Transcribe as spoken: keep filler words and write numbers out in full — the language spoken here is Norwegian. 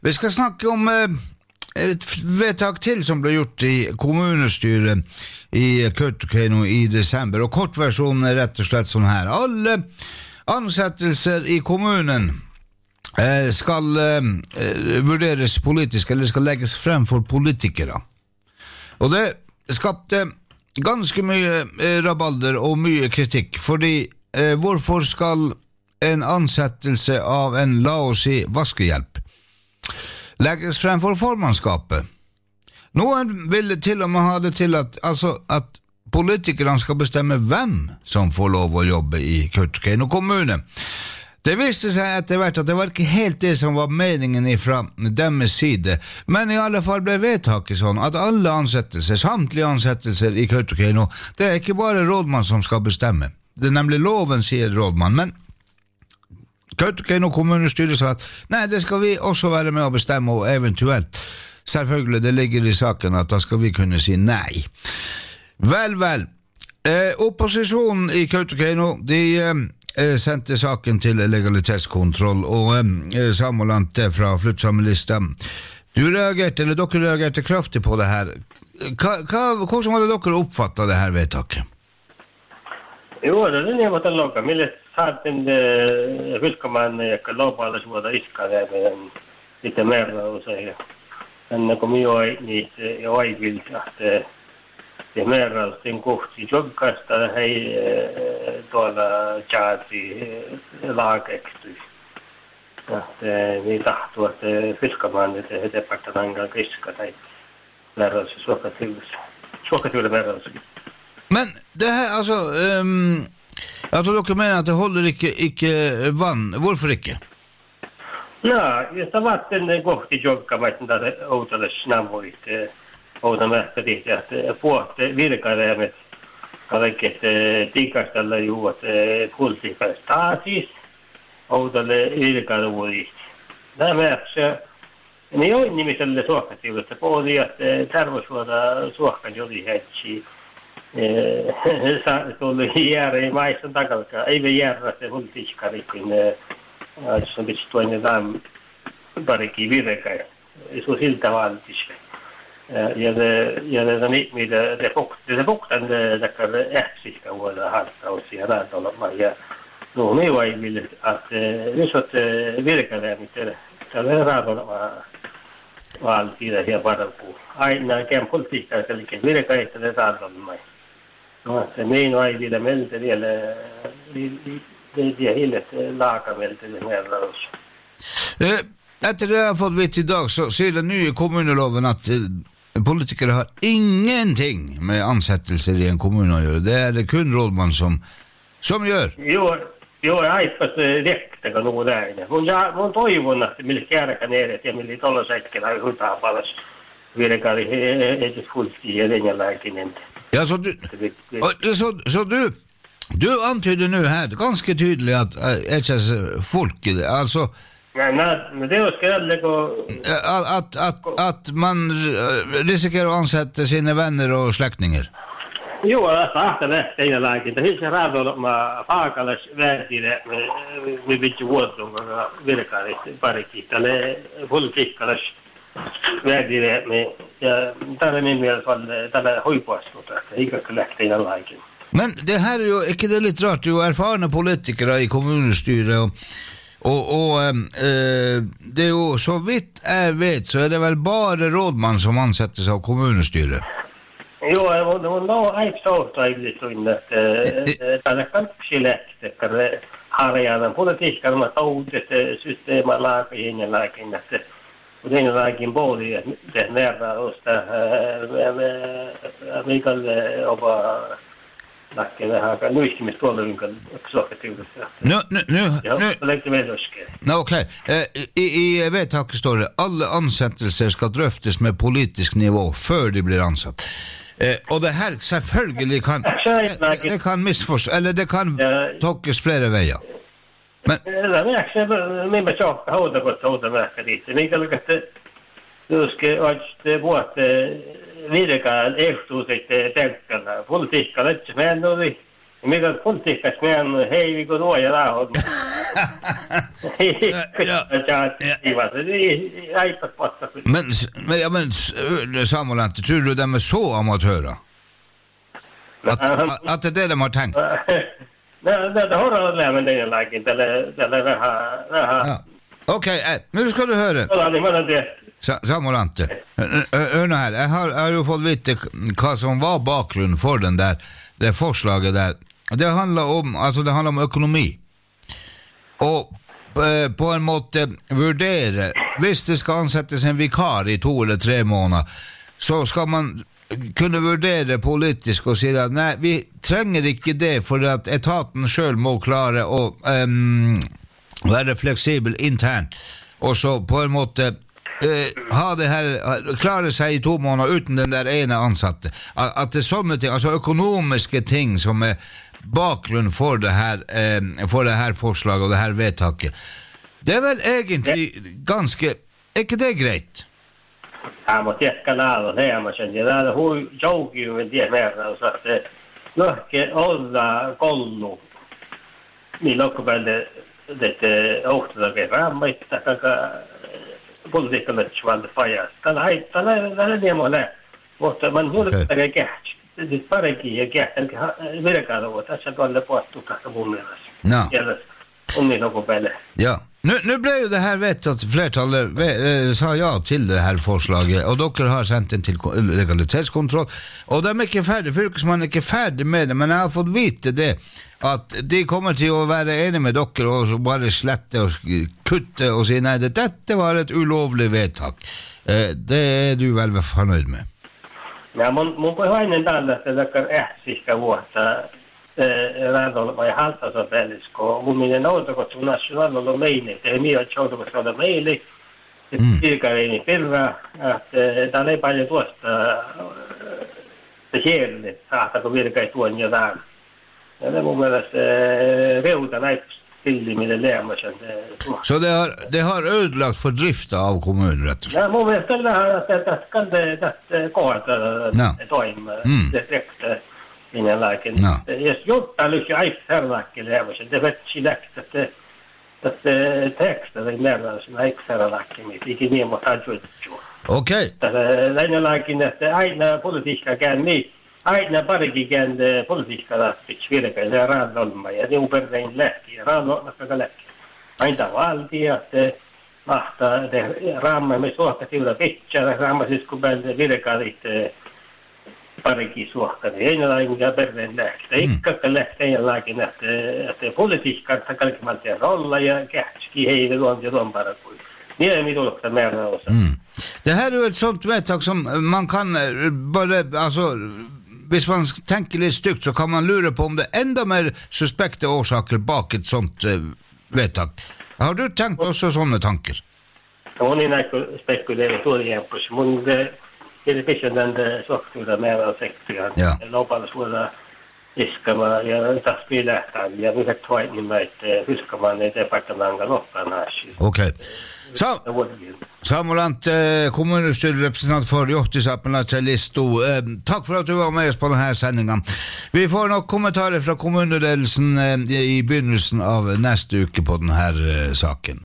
Vi skal snakke om eh, et vedtak til som ble gjort i kommunestyret i Kautokeino i desember, og kortversjonen er rett og slett sånn her. Alle ansettelser i kommunen eh, skal eh, vurderes politisk, eller skal legges frem for politikere. Og det skapte ganske mye eh, rabalder og mye kritikk, fordi eh, hvorfor skal en ansettelse av en, la oss si, vaskehjelp legges frem for formannskapet? Noen ville til og med ha det til at, altså, at politikerne skal bestemme hvem som får lov å jobbe i Kautokeino kommune. Det viste seg etter hvert at det var ikke helt det som var meningen fra deres side, men i alle fall ble vedtaket sånn at alle ansettelser, samtlige ansettelser i Kautokeino, det er ikke bare rådmann som skal bestemme. Det er nemlig loven, sier rådmann, men Kautokeino kommunestyre sa at nei, det skal vi også være med å bestemme, og eventuelt, selvfølgelig, det ligger i saken at da skal vi kunne si nei. Vel, vel, eh, opposisjonen i Kautokeino, de eh, sendte saken til legalitetskontroll, og eh, Samoland fra Flyttsammelista. Du reagerte, eller dere reagerte kraftig på det her. Hva, hva, hvordan hadde dere oppfattet det her vedtaket? Jo, det er det måtte logga. Mille saatin fylkamaan ja lopalla suoda iskare lite merra usein. Ennen kuin minä niin aivilta, että se merra sen kohti jokkasta hei tuolla jaati laakekty. Että niin tahtuu, että fylkamaan että he departementan kiska tai merra se suokatyylessä. Suokatyylä merra. Men det her, altså, um, jeg tror dere mener at det holder ikke, ikke vann. Hvorfor ikke? Ja, jos vatten kohti jokkavat, että outolle snamuit, outa mähtätit, että puhut virkareemet, kaiket tikastalla juot kultikas taasis, outolle virkaruudit. Nämä mähtäisiä, niin on nimiselle suokkatiivasta puhuli, että tarvoisuoda suokkan joli hetsi. Tuli jääri maiston takalka, ei me järjä se hultiskarikin, som bitch toinen dam parikin virkai. Så siltä valtiska. Ja det ja det är med det det fukt det fuktan det där äxiska våra harta och se där då man ja. Då nu var vill att det så att virka där med det där raden var alltid det här bara på. Ai när kan politika så lika virka inte det där då man. No, se meino ei vielä meiltä vielä det är helt lakavält det här rörelse. Etter det jeg har fått vitt i dag, så sier den nye kommuneloven at politikere har ingenting med ansettelser i en kommune å gjøre. Det er det kun rådmann som, som gjør. Jo, jo, jeg har ikke rekt noe der. Mun toivon, at millä kärkän edet ja millä tuolla sätkellä hutaa palas virkari edes fulltid ja lenjalaikinen. Ja, så du, så, så du, du antyder nu här ganska tydligt att äh, folk, alltså ja, men det är skrälle och att, att, att man riskerar att ansätta sina vänner och släktingar. Jo, det är det är läget. Det är rädd med fakalas värde med vilket vårdom virkar det parikit eller politikalas värde med ja, där är min i alla fall där är höjpåstått att det är läktingar läget. Men det här är ju, ikke det litt rart, jo erfarne politikere i kommunestyret, og, og, og eh, det er jo, så vidt jeg vet, så er det vel bare rådmann som ansettes av kommunestyret? Jo, det var noe jeg stått egentlig sånn at det er kanskje lekt, har jeg den politikere med taudet systemet laget i ingen lagen, og denne lagen både det nære hos det, Mikael og Nakke det här kan nu inte med stålen kan också till det. Nu nu nu nu lägger vi det ska. Nå okej. I i vedtaket står det alle ansettelser skal drøftes med politisk nivå før de blir ansatt. Eh, og det her selvfølgelig kan det, det kan misforstås eller det kan tolkes flere veier. Men det är också med med så hårda gott hårda märka dit. Ni kan lägga det du ska att båt virka eftersikt tänkande politiker inte men då vi med politiker men hej vi går då ja Men, men, ja, men Samuel, tror du de er så amatører? At, at det er det de har tenkt? Nej, det har jag lämnat det laget eller eller det här det här. Ja. Okej, okay, nu ska du höra. Ja, det var det. Samolante. Hør nå her, jeg har, jeg har jo fått vite hva som var bakgrunnen for den der, det forslaget der. Det handler om, altså det handler om økonomi. Og eh, på en måte vurdere, hvis det skal ansettes en vikar i to eller tre måneder, så skal man kunne vurdere politisk og si at nei, vi trenger ikke det, for at etaten selv må klare å um, være fleksibel internt, og så på en måte uh, ha det her, klare seg i to måneder uten den der ene ansatte. At, at det er sånne ting, altså økonomiske ting som er bakgrunn for det her, um, for det her forslaget og det her vedtaket. Det er vel egentlig ganske, er ikke det greit? Ja, mutta jätkä lailla heemasen. Ja täällä hui joukiumen tien verran, så att lohke olla kollu. Niin loppupäälle, että ohtataan rammit, taka politiikalla tjuvalta pajas. Tällä ei, tällä ei, tällä ei niemmoinen. Mutta man huolittaa kähtsi. Sitten parekin ja kähtän virkailua. Tässä tuolle puhuttu kahta mun mielestä. No. Ja om loppupäälle. Ja. Nu, nu ble jo det her vedtatt, flertallet eh, sa ja til det her forslaget, og dere har sendt den til legalitetskontroll, og de er ikke ferdig, fylkesmannen er ikke ferdig med det, men jeg har fått vite det, at de kommer til å være enige med dere og bare slette og kutte og si nei, det, dette var et ulovlig vedtak. Eh, det er du vel fornøyd med? Ja, mun, mun puheinen tällä, että dere ähtsihkä vuotta, Randall vai haltansa pelisko. Mun minä noutako sun nationalilla meini. Ei minä joutako saada meili. Kirkareini perra. Täällä ei paljon tuosta kärligt. Saatako virka ei tuon jotain. Ja det mun mielestä reuta näitä filmille lämmäsen. Så det har, det har ödelagt för drifta av kommunen rätt och slett? Ja, mun mielestä det här att kan det kohta toima direkt. Minä lääkin. No. Jos jotain lysi aiksärläkkille hevosen, det vet si läkt, että että teksta ei nähdä sen aiksärläkki, mitä ikinä niin mutta ajuttu. Okei. Läinen lääkin, että aina politiikka käyn niin, aina parikin käyn politiikka lähti virka, ja raadolma, ja ne uperrein lähti, ja raadolma lähti. Aina valtia, että mahtaa, raamma, me suhta tiura pitää, raamma siis kun päälle virka liittää, parikin suhkani. Ei ne lain ja perheen lähtee. Ikka lähtee ja laakin, että, että politiikkaan kalkimalta olla ja kähtski heille luon ja luon parakuin. Niin ei mitulokta määrä osa. Mm. Det här är ju ett sånt vedtak som man kan bara, alltså, hvis man tänker lite stygt så kan man lura på om det är ända mer suspekta orsaker bak ett sånt uh, vedtak. Har du tänkt också sådana tankar? Hon är näkö spekulerat tuolla jämpus. Mun det pisen den soktuuda meillä sektiaan. Lopalla suoraan iskamaan ja taas pilähtään ja yhdet hoidnimet hyskamaan ne departemanga loppana. Okei. Sa Samulant, kommunestyrrepresentant for Johtisappena Listo. Eh, takk for at du var med oss på denne sendingen. Vi får nok kommentarer fra kommunedelsen eh, i begynnelsen av neste uke på denne eh, saken.